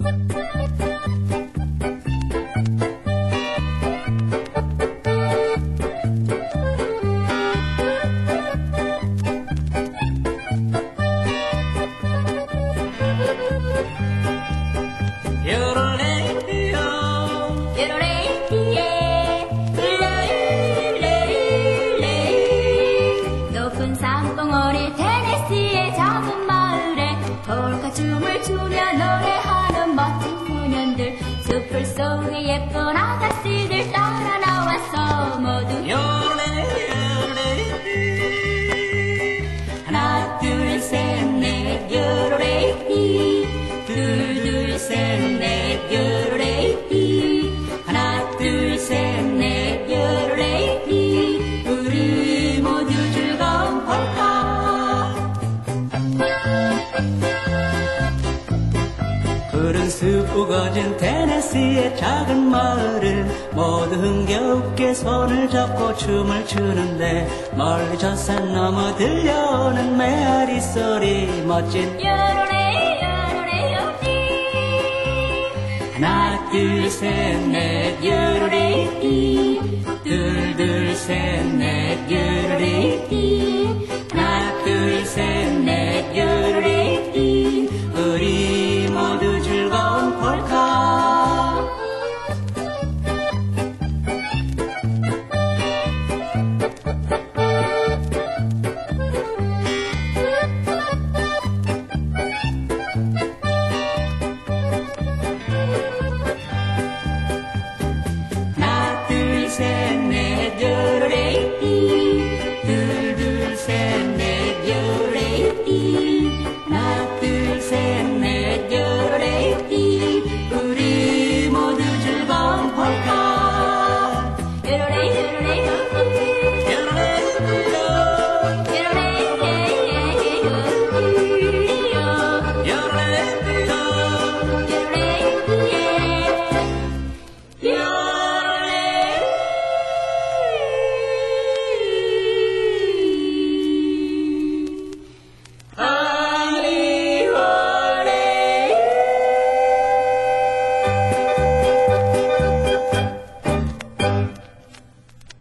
높은 산봉우리 테네시의 작은 마을에 폴카 춤을 추며 노래하는 멋진 소년들, 숲을 속에 예쁜 아가씨들 따라 나왔어. 모두 요레요레 하나 둘 셋 넷 요레레 둘 둘 셋 넷 요레레 하나 둘 셋 넷 요레레 우리 모두 즐거운 폴카. 푸른 숲 우거진 테네시의 작은 마을은 모두 흥겹게 손을 잡고 춤을 추는데, 멀리 저 산 너머 들려오는 메아리 소리 멋진 요로레 요로레 요리 하나 둘 셋 넷 요로레 둘 둘 셋 넷 요로레 하나 둘 셋 넷 요로레